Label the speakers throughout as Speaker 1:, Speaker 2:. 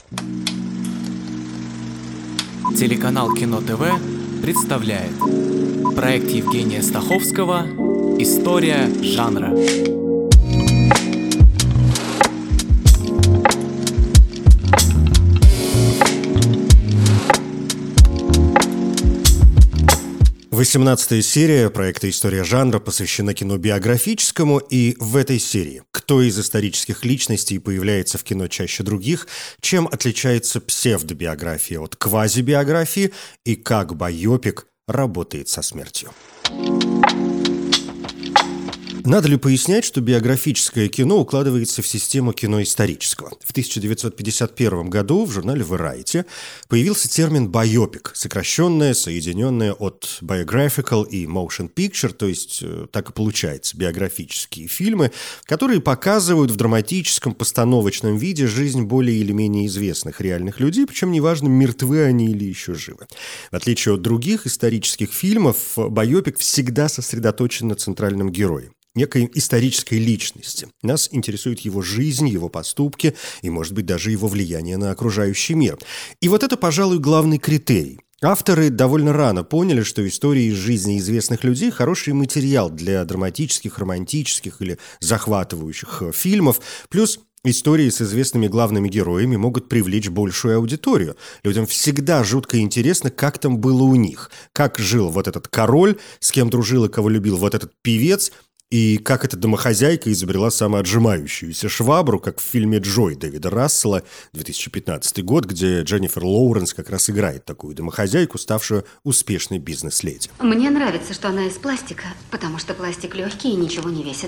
Speaker 1: Телеканал Кино ТВ представляет проект Евгения Стаховского «История жанра».
Speaker 2: Восемнадцатая серия проекта «История жанра» посвящена кино биографическому, и в этой серии кто из исторических личностей появляется в кино чаще других, чем отличается псевдобиография от квазибиографии и как байопик работает со смертью. Надо ли пояснять, что биографическое кино укладывается в систему кино исторического? В 1951 году в журнале Variety появился термин «байопик», сокращенное, соединенное от biographical и motion picture, то есть так и получается, биографические фильмы, которые показывают в драматическом, постановочном виде жизнь более или менее известных реальных людей, причем неважно, мертвы они или еще живы. В отличие от других исторических фильмов, байопик всегда сосредоточен на центральном герое, некой исторической личности. Нас интересует его жизнь, его поступки и, может быть, даже его влияние на окружающий мир. И вот это, пожалуй, главный критерий. Авторы довольно рано поняли, что истории из жизни известных людей – хороший материал для драматических, романтических или захватывающих фильмов, плюс истории с известными главными героями могут привлечь большую аудиторию. Людям всегда жутко интересно, как там было у них, как жил вот этот король, с кем дружил и кого любил вот этот певец, и как эта домохозяйка изобрела самоотжимающуюся швабру, как в фильме «Джой» Дэвида Рассела, 2015 год, где Дженнифер Лоуренс как раз играет такую домохозяйку, ставшую успешной бизнес-леди.
Speaker 3: Мне нравится, что она из пластика, потому что пластик легкий и ничего не весит.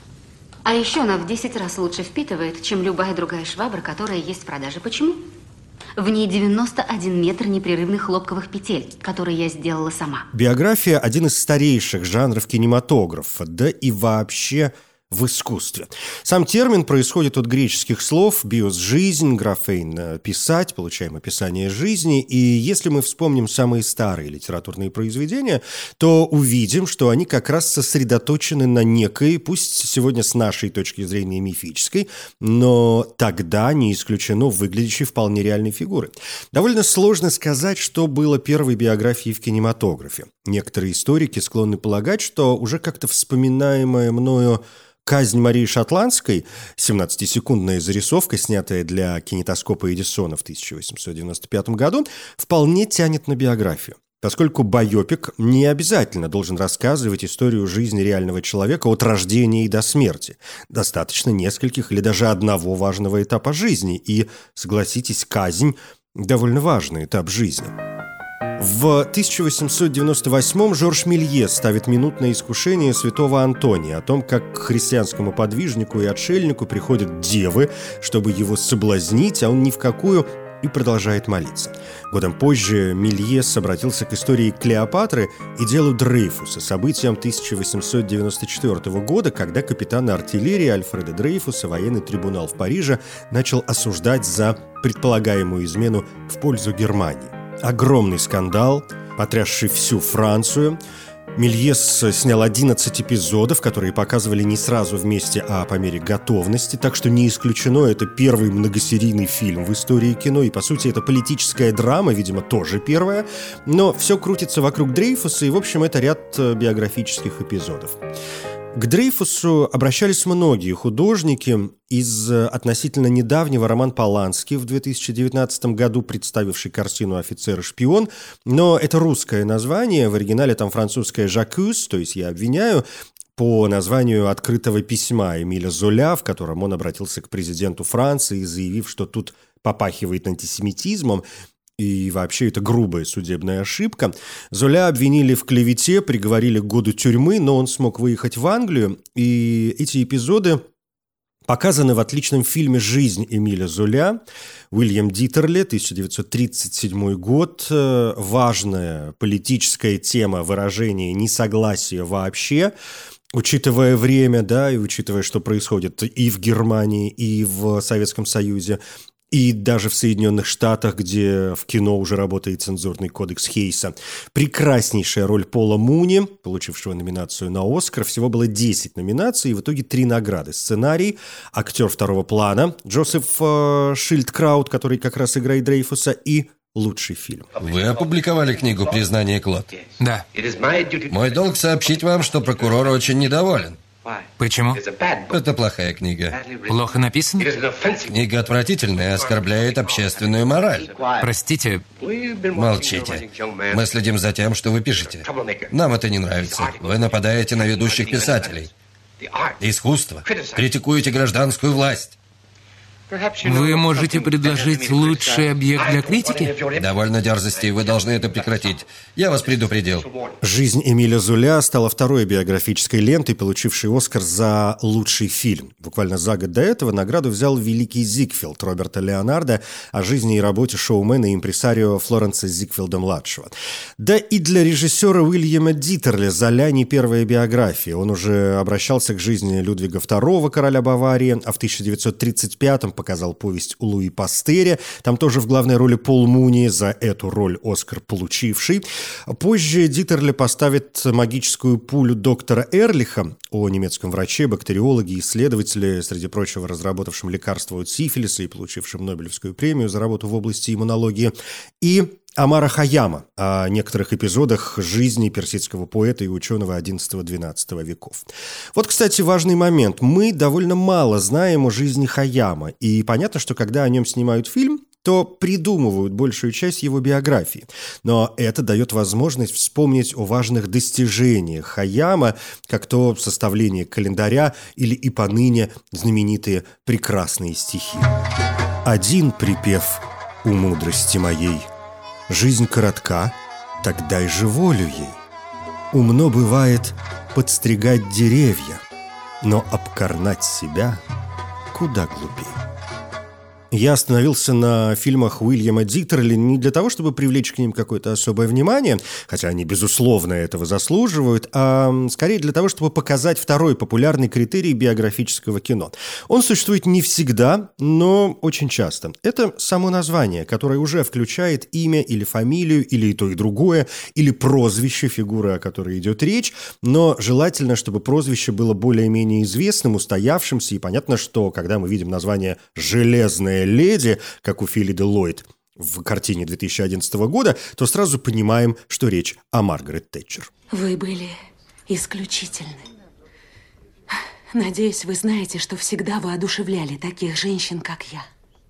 Speaker 3: А еще она в 10 раз лучше впитывает, чем любая другая швабра, которая есть в продаже. Почему? В ней 91 метр непрерывных хлопковых петель, которые я сделала сама.
Speaker 2: Биография – один из старейших жанров кинематографа, да и вообще в искусстве. Сам термин происходит от греческих слов «биос» – жизнь, «графейн» – писать, получаем описание жизни. И если мы вспомним самые старые литературные произведения, то увидим, что они как раз сосредоточены на некой, пусть сегодня с нашей точки зрения мифической, но тогда не исключено выглядящей вполне реальной фигуры. Довольно сложно сказать, что было первой биографией в кинематографе. Некоторые историки склонны полагать, что уже как-то вспоминаемая мною «Казнь Марии Шотландской», 17-секундная зарисовка, снятая для кинетоскопа Эдисона в 1895 году, вполне тянет на биографию, поскольку байопик не обязательно должен рассказывать историю жизни реального человека от рождения и до смерти. Достаточно нескольких или даже одного важного этапа жизни, и, согласитесь, казнь – довольно важный этап жизни. В 1898-м Жорж Мельес ставит минутное искушение святого Антония о том, как к христианскому подвижнику и отшельнику приходят девы, чтобы его соблазнить, а он ни в какую, и продолжает молиться. Годом позже Мельес обратился к истории Клеопатры и делу Дрейфуса, событиям 1894 года, когда капитана артиллерии Альфреда Дрейфуса военный трибунал в Париже начал осуждать за предполагаемую измену в пользу Германии. Огромный скандал, потрясший всю Францию. Мельес снял 11 эпизодов, которые показывали не сразу вместе, а по мере готовности, так что не исключено, это первый многосерийный фильм в истории кино, и, по сути, это политическая драма, видимо, тоже первая, но все крутится вокруг Дрейфуса, и, в общем, это ряд биографических эпизодов. К Дрейфусу обращались многие художники. Из относительно недавнего Роман Полански в 2019 году, представивший картину «Офицер и шпион», но это русское название, в оригинале там французское «J'accuse», то есть «я обвиняю», по названию открытого письма Эмиля Золя, в котором он обратился к президенту Франции, заявив, что тут попахивает антисемитизмом, и вообще это грубая судебная ошибка. Золя обвинили в клевете, приговорили к году тюрьмы, но он смог выехать в Англию, и эти эпизоды показаны в отличном фильме «Жизнь Эмиля Золя». Уильям Диттерли, 1937 год. Важная политическая тема выражения несогласия вообще, учитывая время, да, и учитывая, что происходит и в Германии, и в Советском Союзе. И даже в Соединенных Штатах, где в кино уже работает цензурный кодекс Хейса. Прекраснейшая роль Пола Муни, получившего номинацию на «Оскар». Всего было 10 номинаций, и в итоге 3 награды. Сценарий, актер второго плана Джозеф Шильдкраут, который как раз играет Дрейфуса, и лучший фильм.
Speaker 4: Вы опубликовали книгу «Признание Клод».
Speaker 5: Да.
Speaker 4: Мой долг сообщить вам, что прокурор очень недоволен.
Speaker 5: Почему?
Speaker 4: Это плохая книга.
Speaker 5: Плохо написано?
Speaker 4: Книга отвратительная, оскорбляет общественную мораль.
Speaker 5: Простите,
Speaker 4: Молчите. Мы следим за тем, что вы пишете. Нам это не нравится. Вы нападаете на ведущих писателей. Искусство. Критикуете гражданскую власть.
Speaker 5: вы можете предложить лучший объект для критики?
Speaker 4: Довольно дерзости, вы должны это прекратить. Я вас предупредил.
Speaker 2: «Жизнь Эмиля Золя» стала второй биографической лентой, получившей «Оскар» за лучший фильм. Буквально за год до этого награду взял «Великий Зигфилд» Роберта Леонардо о жизни и работе шоумена и импресарио Флоренса Зигфилда-младшего. Да и для режиссера Уильяма Дитерля «Золя» не первая биография. Он уже обращался к жизни Людвига II, короля Баварии, а в 1935-м показал повесть у Луи Пастеря. Там тоже в главной роли Пол Муни, за эту роль «Оскар» получивший. Позже Дитерле поставит «Магическую пулю» доктора Эрлиха о немецком враче, бактериологе, исследователе, среди прочего разработавшем лекарство от сифилиса и получившем Нобелевскую премию за работу в области иммунологии, и Омара Хайяма о некоторых эпизодах жизни персидского поэта и ученого XI-XII веков. Вот, кстати, важный момент. Мы довольно мало знаем о жизни Хайяма, и понятно, что когда о нем снимают фильм, то придумывают большую часть его биографии. Но это дает возможность вспомнить о важных достижениях Хайяма, как то составление календаря или и поныне знаменитые прекрасные стихи. «Один припев у мудрости моей. Жизнь коротка, так дай же волю ей. Умно бывает подстригать деревья, но обкорнать себя куда глупее». Я остановился на фильмах Уильяма Дитерля не для того, чтобы привлечь к ним какое-то особое внимание, хотя они, безусловно, этого заслуживают, а скорее для того, чтобы показать второй популярный критерий биографического кино. Он существует не всегда, но очень часто. Это само название, которое уже включает имя или фамилию, или и то, и другое, или прозвище фигуры, о которой идет речь, но желательно, чтобы прозвище было более-менее известным, устоявшимся, и понятно, что когда мы видим название «Железная леди», как у Филида Ллойд в картине 2011 года, то сразу понимаем, что речь о Маргарет Тэтчер.
Speaker 6: Вы были исключительны. Надеюсь, вы знаете, что всегда воодушевляли таких женщин, как я.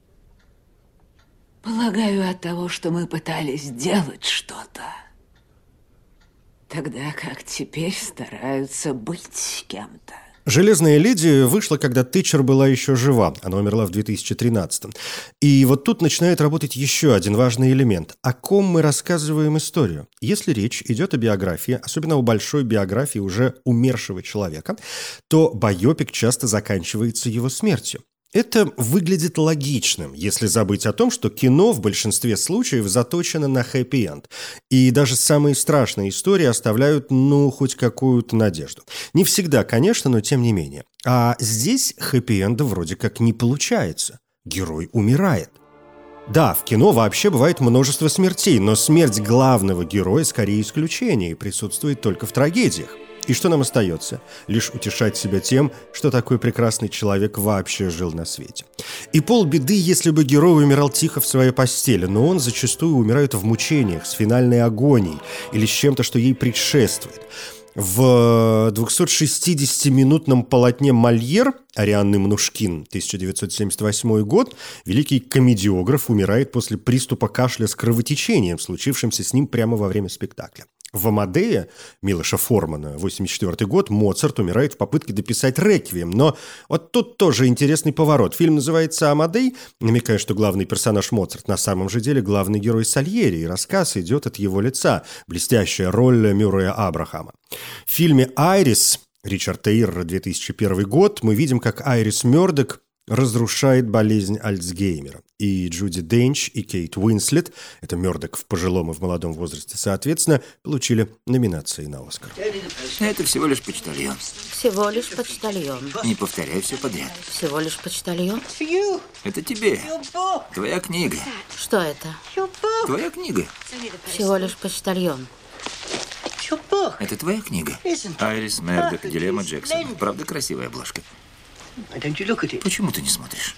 Speaker 6: Полагаю, от того, что мы пытались сделать что-то, тогда как теперь стараются быть кем-то.
Speaker 2: «Железная леди» вышла, когда Тэтчер была еще жива. Она умерла в 2013-м. И вот тут начинает работать еще один важный элемент. О ком мы рассказываем историю? Если речь идет о биографии, особенно о большой биографии уже умершего человека, то байопик часто заканчивается его смертью. Это выглядит логичным, если забыть о том, что кино в большинстве случаев заточено на хэппи-энд. И даже самые страшные истории оставляют, хоть какую-то надежду. Не всегда, конечно, но тем не менее. А здесь хэппи-энда вроде как не получается. Герой умирает. Да, в кино вообще бывает множество смертей, но смерть главного героя скорее исключение и присутствует только в трагедиях. И что нам остается? Лишь утешать себя тем, что такой прекрасный человек вообще жил на свете. И полбеды, если бы герой умирал тихо в своей постели, но он зачастую умирает в мучениях, с финальной агонией или с чем-то, что ей предшествует. В 260-минутном полотне «Мольер» Арианны Мнушкин, 1978 год, великий комедиограф умирает после приступа кашля с кровотечением, случившимся с ним прямо во время спектакля. В «Амадее» Милоша Формана, 1984 год, Моцарт умирает в попытке дописать «Реквием». Но вот тут тоже интересный поворот. Фильм называется «Амадей», намекая, что главный персонаж Моцарт на самом же деле главный герой Сальери, и рассказ идет от его лица. Блестящая роль Мюррея Абрахама. В фильме «Айрис» Ричард Эйр, 2001 год, мы видим, как Айрис Мёрдок разрушает болезнь Альцгеймера. И Джуди Денч, и Кейт Уинслет, это Мёрдок в пожилом и в молодом возрасте, соответственно, получили номинации на «Оскар».
Speaker 7: Это всего лишь почтальон.
Speaker 8: Всего лишь почтальон.
Speaker 7: Не повторяй все подряд.
Speaker 8: Всего лишь почтальон.
Speaker 7: Это тебе. Твоя книга.
Speaker 8: Что это?
Speaker 7: Твоя книга.
Speaker 8: Всего лишь почтальон.
Speaker 7: Это твоя книга. Айрис Мёрдок, Дилемма Джексон. Правда, красивая обложка. Почему ты не смотришь?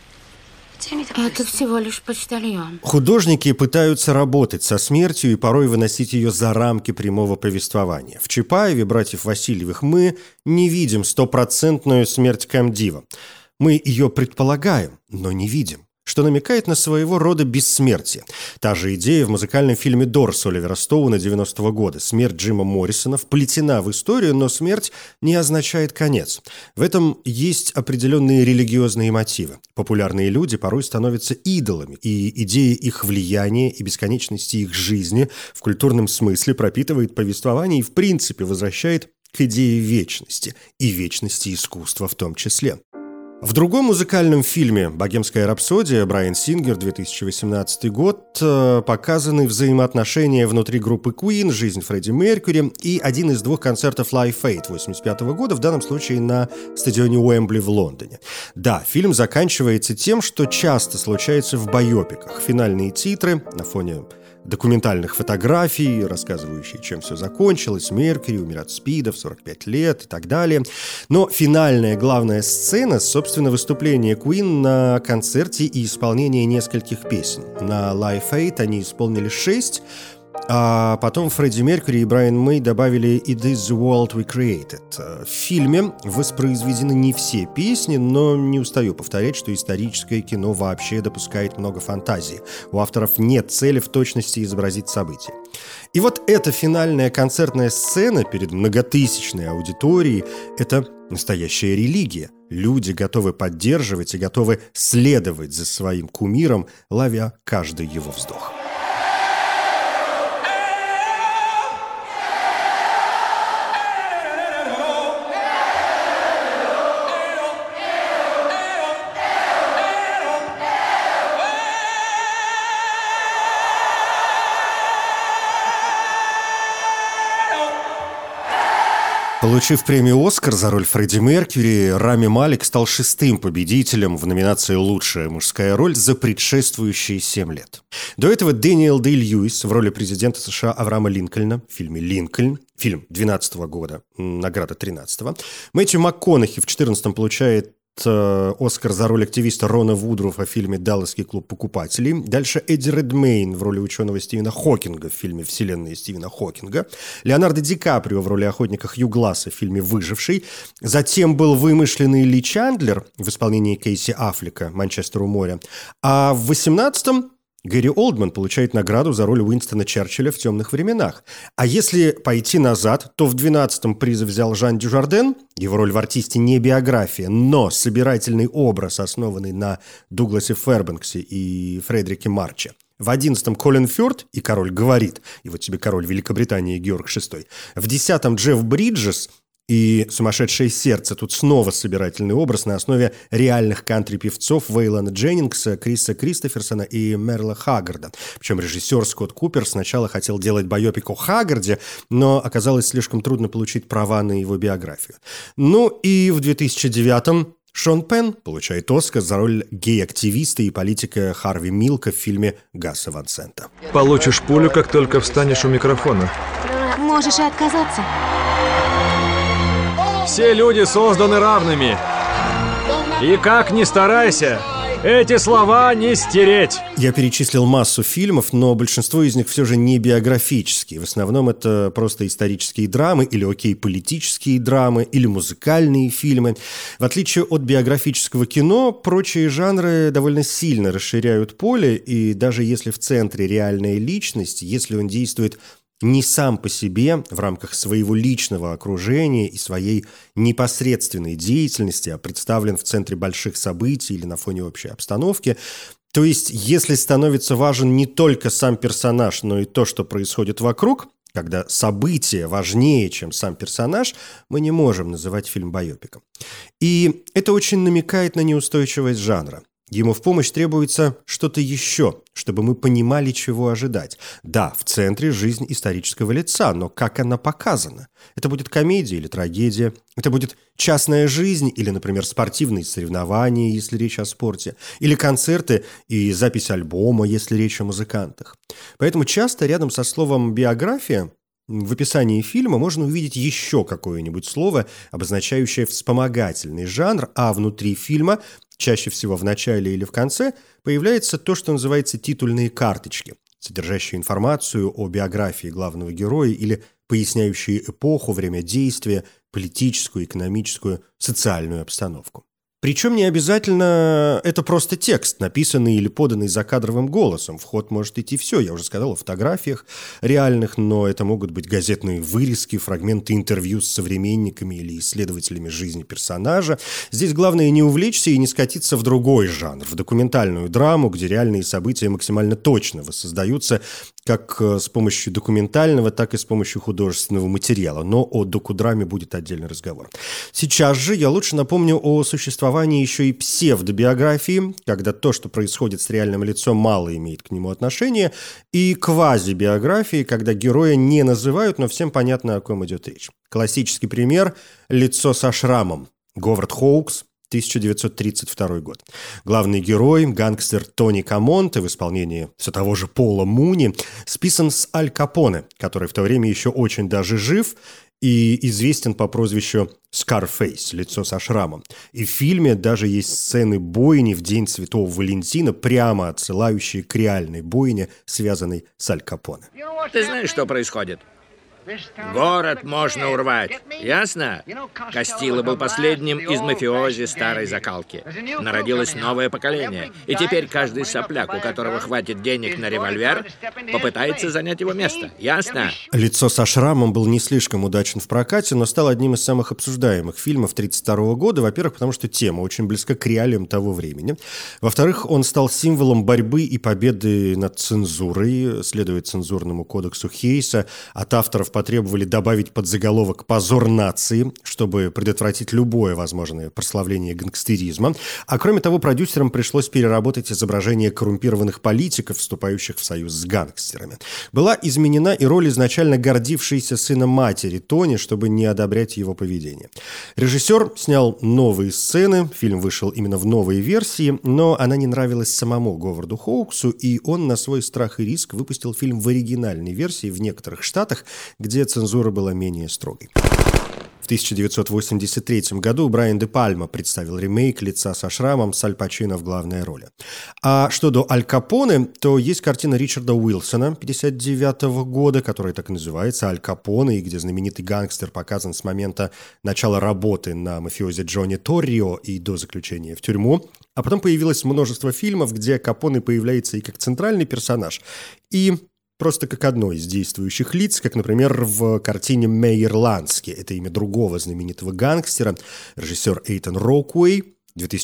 Speaker 8: Это всего лишь почтальон.
Speaker 2: Художники пытаются работать со смертью и порой выносить ее за рамки прямого повествования. В Чапаеве, братьев Васильевых, мы не видим стопроцентную смерть комдива. Мы ее предполагаем, но не видим, что намекает на своего рода бессмертие. Та же идея в музыкальном фильме «Дорс» Оливера Стоуна 90-го года. Смерть Джима Моррисона вплетена в историю, но смерть не означает конец. В этом есть определенные религиозные мотивы. Популярные люди порой становятся идолами, и идея их влияния и бесконечности их жизни в культурном смысле пропитывает повествование и в принципе возвращает к идее вечности, и вечности искусства в том числе. В другом музыкальном фильме «Богемская рапсодия» Брайан Сингер, 2018 год, показаны взаимоотношения внутри группы Queen, жизнь Фредди Меркьюри и один из двух концертов Live Aid 1985 года, в данном случае на стадионе Уэмбли в Лондоне. Да, фильм заканчивается тем, что часто случается в байопиках. Финальные титры на фоне документальных фотографий, рассказывающие, чем все закончилось. Меркьюри умер от СПИДа в 45 лет и так далее. Но финальная главная сцена, собственно, выступление Queen на концерте и исполнение нескольких песен. На Live Aid они исполнили 6, а потом Фредди Меркьюри и Брайан Мэй добавили «It is the world we created». В фильме воспроизведены не все песни, но не устаю повторять, что историческое кино вообще допускает много фантазии. У авторов нет цели в точности изобразить события. И вот эта финальная концертная сцена перед многотысячной аудиторией – это настоящая религия. Люди готовы поддерживать и готовы следовать за своим кумиром, ловя каждый его вздох. Получив премию «Оскар» за роль Фредди Меркьюри, Рами Малек стал 6-м победителем в номинации «Лучшая мужская роль» за предшествующие 7 лет. До этого Дэниел Дэй-Льюис в роли президента США Авраама Линкольна в фильме «Линкольн», фильм 2012 года, награда 13-го. Мэтью МакКонахи в 2014-м получает Оскар за роль активиста Рона Вудруфа в фильме «Далласский клуб покупателей». Дальше Эдди Редмейн в роли ученого Стивена Хокинга в фильме «Вселенная Стивена Хокинга». Леонардо Ди Каприо в роли охотника Хью Гласса в фильме «Выживший». Затем был вымышленный Ли Чандлер в исполнении Кейси Аффлека «Манчестер у моря». А в 18-м Гэри Олдман получает награду за роль Уинстона Черчилля в «Темных временах». А если пойти назад, то в 12-м приз взял Жан Дюжарден. Его роль в «Артисте» не биография, но собирательный образ, основанный на Дугласе Фэрбэнксе и Фредерике Марче. В 11-м Колин Фёрд и «Король говорит». И вот тебе король Великобритании Георг VI. В 10-м Джефф Бриджес и «Сумасшедшее сердце». Тут снова собирательный образ на основе реальных кантри-певцов Вейлона Дженнингса, Криса Кристоферсона и Мерла Хаггарда. Причем режиссер Скотт Купер сначала хотел делать байопик о Хаггарде, но оказалось слишком трудно получить права на его биографию. Ну и в 2009-м Шон Пенн получает «Оскар» за роль гей-активиста и политика Харви Милка в фильме Гаса Ван Сента.
Speaker 9: Получишь пулю, как только встанешь у микрофона.
Speaker 6: Можешь и отказаться.
Speaker 9: Все люди созданы равными. И как ни старайся, эти слова не стереть.
Speaker 2: Я перечислил массу фильмов, но большинство из них все же не биографические. В основном это просто исторические драмы или политические драмы, или музыкальные фильмы. В отличие от биографического кино, прочие жанры довольно сильно расширяют поле, и даже если в центре реальная личность, если он действует не сам по себе, в рамках своего личного окружения и своей непосредственной деятельности, а представлен в центре больших событий или на фоне общей обстановки. То есть, если становится важен не только сам персонаж, но и то, что происходит вокруг, Когда событие важнее, чем сам персонаж, мы не можем называть фильм байопиком. И это очень намекает на неустойчивость жанра. Ему в помощь требуется что-то еще, чтобы мы понимали, чего ожидать. Да, в центре жизнь исторического лица, но как она показана? Это будет комедия или трагедия? Это будет частная жизнь или, например, спортивные соревнования, если речь о спорте? Или концерты и запись альбома, если речь о музыкантах? Поэтому часто рядом со словом «биография» в описании фильма можно увидеть еще какое-нибудь слово, обозначающее вспомогательный жанр, а внутри фильма, чаще всего в начале или в конце, появляется то, что называется титульные карточки, содержащие информацию о биографии главного героя или поясняющие эпоху, время действия, политическую, экономическую, социальную обстановку. Причем не обязательно это просто текст, написанный или поданный закадровым голосом. В ход может идти все, я уже сказал, о фотографиях реальных, но это могут быть газетные вырезки, фрагменты интервью с современниками или исследователями жизни персонажа. Здесь главное не увлечься и не скатиться в другой жанр, в документальную драму, где реальные события максимально точно воссоздаются как с помощью документального, так и с помощью художественного материала. Но о докудраме будет отдельный разговор. Сейчас же я лучше напомню о существовании еще и псевдобиографии, когда то, что происходит с реальным лицом, мало имеет к нему отношения, и квазибиографии, когда героя не называют, но всем понятно, о ком идет речь. Классический пример – «Лицо со шрамом». Говард Хоукс, 1932 год. Главный герой, гангстер Тони Камонте в исполнении все того же Пола Муни, списан с Аль Капоне, который в то время еще очень даже жив и известен по прозвищу Scarface, лицо со шрамом. И в фильме даже есть сцены бойни в День Святого Валентина, прямо отсылающие к реальной бойне, связанной с Аль Капоне.
Speaker 10: Ты знаешь, что происходит? Город можно урвать, ясно? Костило был последним из мафиози старой закалки. Народилось новое поколение, и теперь каждый сопляк, у которого хватит денег на револьвер, попытается занять его место, ясно?
Speaker 2: «Лицо со шрамом» был не слишком удачен в прокате, но стал одним из самых обсуждаемых фильмов 1932 года, во-первых, потому что тема очень близка к реалиям того времени. Во-вторых, он стал символом борьбы и победы над цензурой, следуя цензурному кодексу Хейса. От авторов потребовали добавить подзаголовок «Позор нации», чтобы предотвратить любое возможное прославление гангстеризма. А кроме того, продюсерам пришлось переработать изображение коррумпированных политиков, вступающих в союз с гангстерами. Была изменена и роль изначально гордившейся сыном матери Тони, чтобы не одобрять его поведение. Режиссер снял новые сцены, фильм вышел именно в новой версии, но она не нравилась самому Говарду Хоуксу, и он на свой страх и риск выпустил фильм в оригинальной версии в некоторых штатах, где цензура была менее строгой. В 1983 году Брайан де Пальма представил ремейк «Лица со шрамом» с Аль Пачино в главной роли. А что до Аль Капоне, то есть картина Ричарда Уилсона 1959 года, которая так и называется «Аль Капоне», и где знаменитый гангстер показан с момента начала работы на мафиози Джонни Торрио и до заключения в тюрьму. А потом появилось множество фильмов, где Капоне появляется и как центральный персонаж, и просто как одно из действующих лиц, как, например, в картине «Мейер Лански». Это имя другого знаменитого гангстера, режиссер Эйтан Рокуэй,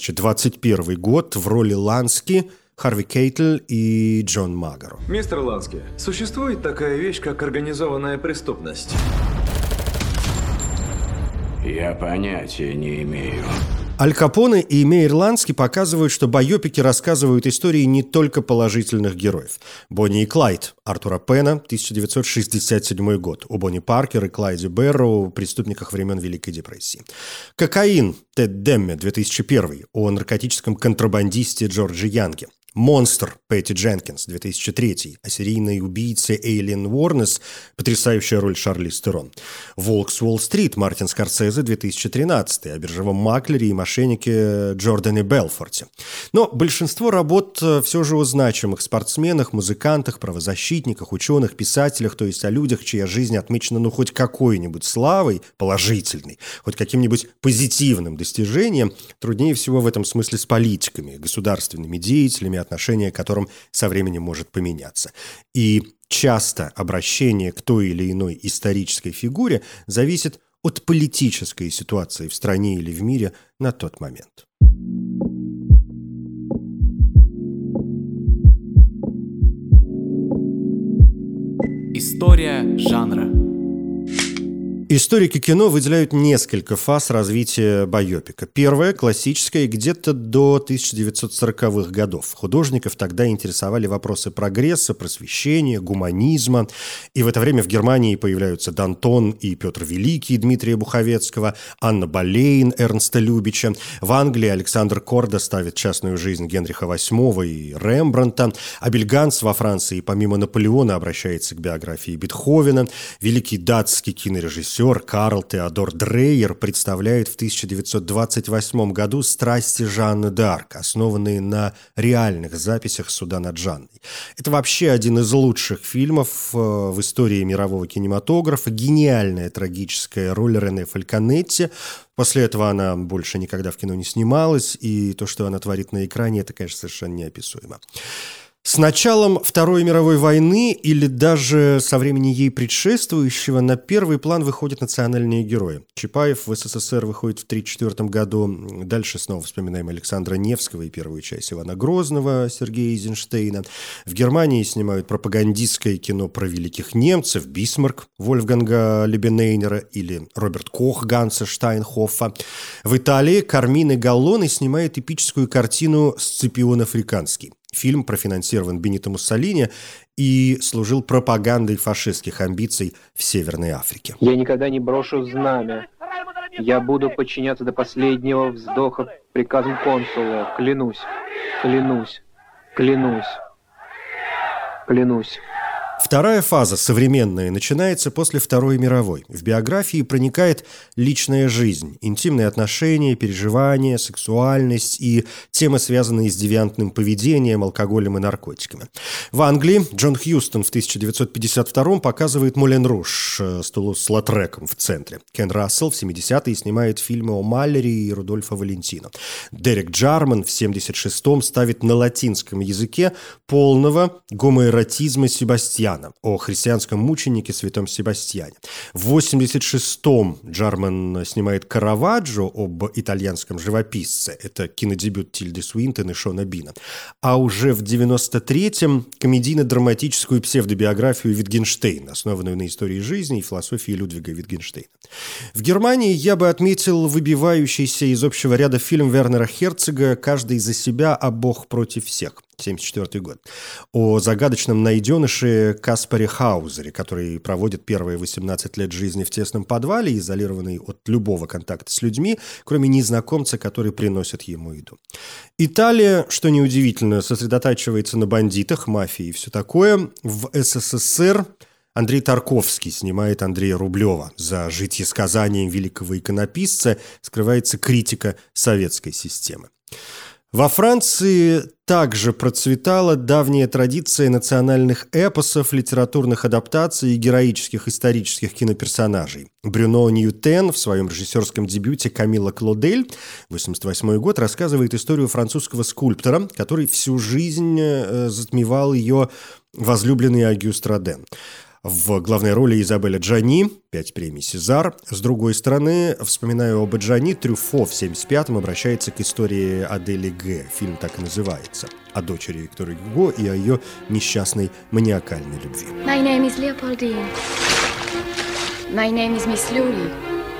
Speaker 2: 2021 год, в роли Лански Харви Кейтл и Джон Магаро.
Speaker 11: Мистер Лански, существует такая вещь, как организованная преступность?
Speaker 12: Я понятия не имею.
Speaker 2: Аль Капоне и Мейер Лански показывают, что байопики рассказывают истории не только положительных героев. «Бонни и Клайд» Артура Пена, 1967 год. О Бонни Паркер и Клайде Берроу, преступниках времен Великой депрессии. «Кокаин» Тед Демме, 2001. О наркотическом контрабандисте Джорджи Янге. «Монстр» Пэтти Дженкинс, 2003. О серийной убийце Эйлин Уорнес, потрясающая роль Шарлиз Терон. «Волк с Уолл-стрит» Мартин Скорсезе, 2013. О биржевом маклере и мошеннике Джордане Белфорте. Но большинство работ все же о значимых спортсменах, музыкантах, правозащитниках, ученых, писателях, то есть о людях, чья жизнь отмечена хоть какой-нибудь славой, положительной, хоть каким-нибудь позитивным достижением. Труднее всего в этом смысле с политиками, государственными деятелями, отношение к которым со временем может поменяться. И часто обращение к той или иной исторической фигуре зависит от политической ситуации в стране или в мире на тот момент.
Speaker 1: История жанра.
Speaker 2: Историки кино выделяют несколько фаз развития байопика. Первая, классическая, где-то до 1940-х годов. Художников тогда интересовали вопросы прогресса, просвещения, гуманизма. И в это время в Германии появляются Д'Антон и Петр Великий Дмитрия Буховецкого, Анна Болейн Эрнста Любича. В Англии Александр Корда ставит частную жизнь Генриха VIII и Рембрандта. Абель Ганс во Франции помимо Наполеона обращается к биографии Бетховена. Великий датский кинорежиссер Карл Теодор Дрейер представляет в 1928 году «Страсти Жанны д'Арк», основанные на реальных записях суда над Жанной. Это вообще один из лучших фильмов в истории мирового кинематографа. Гениальная трагическая роль Рене Фальконетти. После этого она больше никогда в кино не снималась, и то, что она творит на экране, это, конечно, совершенно неописуемо. С началом Второй мировой войны или даже со времени ей предшествующего на первый план выходят национальные герои. Чапаев в СССР выходит в 1934 году. Дальше снова вспоминаем Александра Невского и первую часть Ивана Грозного Сергея Эйзенштейна. В Германии снимают пропагандистское кино про великих немцев «Бисмарк» Вольфганга Лебенейнера или «Роберт Кох» Ганса Штайнхофа. В Италии Кармине Галлоне снимает эпическую картину «Сципион Африканский». Фильм профинансирован Бенито Муссолини и служил пропагандой фашистских амбиций в Северной Африке.
Speaker 13: Я никогда не брошу знамя. Я буду подчиняться до последнего вздоха приказам консула. Клянусь, клянусь, клянусь, клянусь.
Speaker 2: Вторая фаза, современная, начинается после Второй мировой. В биографии проникает личная жизнь, интимные отношения, переживания, сексуальность и темы, связанные с девиантным поведением, алкоголем и наркотиками. В Англии Джон Хьюстон в 1952-м показывает «Мулен Руж» с Тулус-Латреком в центре. Кен Рассел в 70-е снимает фильмы о Маллере и Рудольфо Валентино. Дерек Джарман в 76-м ставит на латинском языке полного гомоэротизма Себастьяна о христианском мученике святом Себастьяне. В 86-м Джарман снимает «Караваджо» об итальянском живописце. Это кинодебют Тильды Суинтон и Шона Бина. А уже в 93-м комедийно-драматическую псевдобиографию Витгенштейна, основанную на истории жизни и философии Людвига Витгенштейна. В Германии я бы отметил выбивающийся из общего ряда фильм Вернера Херцога «Каждый за себя, а Бог против всех». 1974 год. О загадочном найденыше Каспаре Хаузере, который проводит первые 18 лет жизни в тесном подвале, изолированный от любого контакта с людьми, кроме незнакомца, который приносит ему еду. Италия, что неудивительно, сосредотачивается на бандитах, мафии и все такое. В СССР Андрей Тарковский снимает Андрея Рублева. За житьесказанием великого иконописца скрывается критика советской системы. Во Франции также процветала давняя традиция национальных эпосов, литературных адаптаций и героических исторических киноперсонажей. Брюно Ньютен в своем режиссерском дебюте «Камилла Клодель» 1988 год рассказывает историю французского скульптора, который всю жизнь затмевал ее возлюбленный Агюст Роден. В главной роли Изабелла Джани, 5 премий «Сезар». С другой стороны, вспоминаю об Джани, Трюфо в 1975-м обращается к истории Адели Г. Фильм так и называется. О дочери Виктории Гюго и о ее несчастной маниакальной любви.
Speaker 14: My name is Leopoldine. My name is Miss Louis.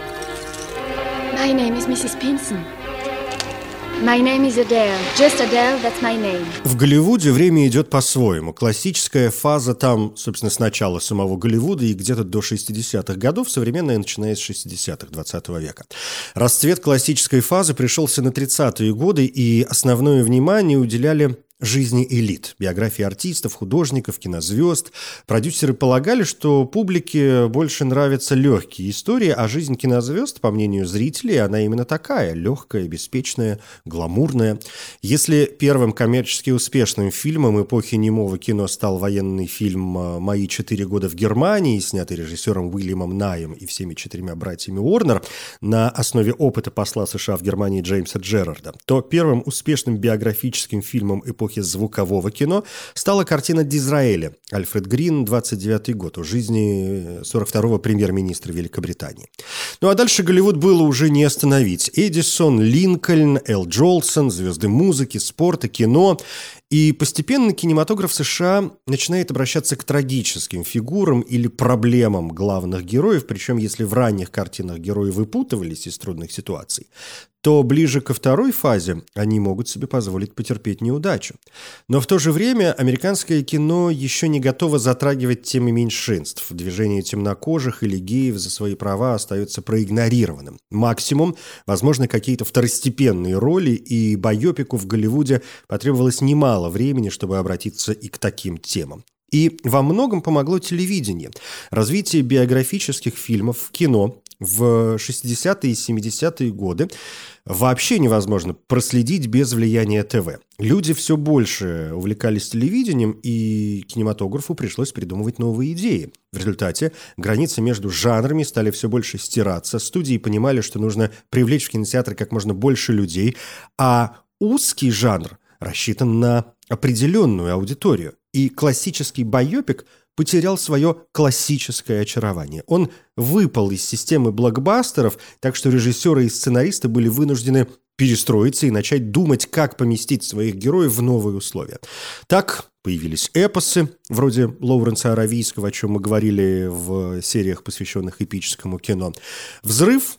Speaker 14: My name is Mrs. Pinson. My name is Adele. Just Adele, that's my name. В Голливуде время идет по-своему. Классическая фаза там, собственно, с начала самого Голливуда и где-то до 60-х годов, современная начиная с 60-х 20 века. Расцвет классической фазы пришелся на 30-е годы, и основное внимание уделяли жизни элит, биографии артистов, художников, кинозвезд. Продюсеры полагали, что публике больше нравятся легкие истории, а жизнь кинозвезд, по мнению зрителей, она именно такая – легкая, беспечная, гламурная. Если первым коммерчески успешным фильмом эпохи немого кино стал военный фильм «Мои 4 года в Германии», снятый режиссером Уильямом Наем и всеми 4 братьями Уорнер на основе опыта посла США в Германии Джеймса Джерарда, то первым успешным биографическим фильмом эпохи звукового кино стала картина «Дизраэли» Альфред Грин, 29-й год, о жизни 42-го премьер-министра Великобритании. Ну а дальше Голливуд было уже не остановить. Эдисон, Линкольн, Эл Джолсон, звезды музыки, спорта, кино.
Speaker 2: И постепенно кинематограф США начинает обращаться к трагическим фигурам или проблемам главных героев, причем если в ранних картинах герои выпутывались из трудных ситуаций, то ближе ко второй фазе они могут себе позволить потерпеть неудачу. Но в то же время американское кино еще не готово затрагивать темы меньшинств. Движение темнокожих или геев за свои права остается проигнорированным. Максимум, возможно, какие-то второстепенные роли, и байопику в Голливуде потребовалось немало времени, чтобы обратиться и к таким темам. И во многом помогло телевидение. Развитие биографических фильмов в кино в 60-е и 70-е годы вообще невозможно проследить без влияния ТВ. Люди все больше увлекались телевидением, и кинематографу пришлось придумывать новые идеи. В результате границы между жанрами стали все больше стираться, студии понимали, что нужно привлечь в кинотеатры как можно больше людей, а узкий жанр рассчитан на определенную аудиторию. И классический байопик потерял свое классическое очарование. Он выпал из системы блокбастеров, так что режиссеры и сценаристы были вынуждены перестроиться и начать думать, как поместить своих героев в новые условия. Так появились эпосы, вроде Лоуренса Аравийского, о чем мы говорили в сериях, посвященных эпическому кино. Взрыв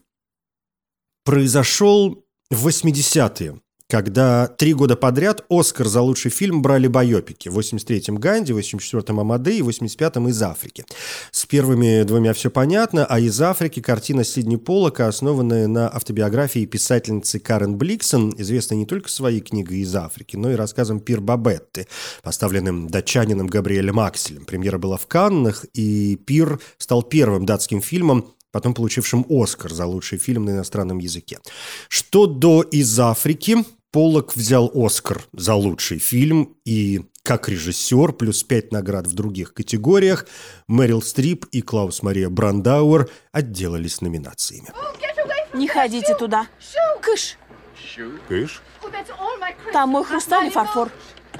Speaker 2: произошел в 80-е. Когда 3 года подряд «Оскар» за лучший фильм брали байопики. В 83-м «Ганди», в 84-м «Амадей» и в 85-м «Из Африки». С первыми двумя все понятно, а «Из Африки» картина Сидни Поллака, основанная на автобиографии писательницы Карен Бликсон, известной не только своей книгой «Из Африки», но и рассказом «Пир Бабетты», поставленным датчанином Габриэлем Акселем. Премьера была в Каннах, и «Пир» стал первым датским фильмом, потом получившим «Оскар» за лучший фильм на иностранном языке. Что до «Из Африки», Поллак взял «Оскар» за лучший фильм, и как режиссер, плюс 5 наград в других категориях, Мэрил Стрип и Клаус Мария Брандауэр отделались номинациями.
Speaker 15: Не ходите туда. Кыш.
Speaker 16: Кыш?
Speaker 15: Там мой хрусталь и фарфор.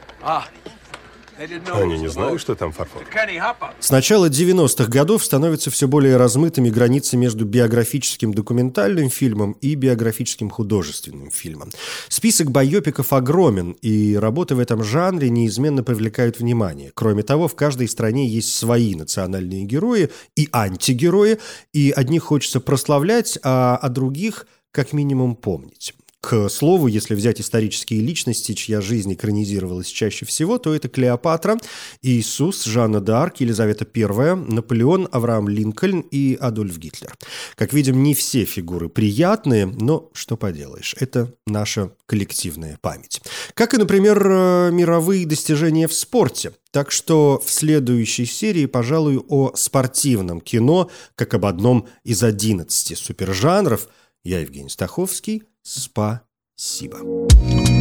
Speaker 16: Они не знали, что там фарфор.
Speaker 2: С начала 90-х годов становятся все более размытыми границы между биографическим документальным фильмом и биографическим художественным фильмом. Список байопиков огромен, и работы в этом жанре неизменно привлекают внимание. Кроме того, в каждой стране есть свои национальные герои и антигерои, и одних хочется прославлять, а о других как минимум помнить. К слову, если взять исторические личности, чья жизнь экранизировалась чаще всего, то это Клеопатра, Иисус, Жанна д'Арк, Елизавета I, Наполеон, Авраам Линкольн и Адольф Гитлер. Как видим, не все фигуры приятные, но что поделаешь, это наша коллективная память. Как и, например, мировые достижения в спорте. Так что в следующей серии, пожалуй, о спортивном кино, как об одном из 11 супержанров. Я Евгений Стаховский. Спасибо.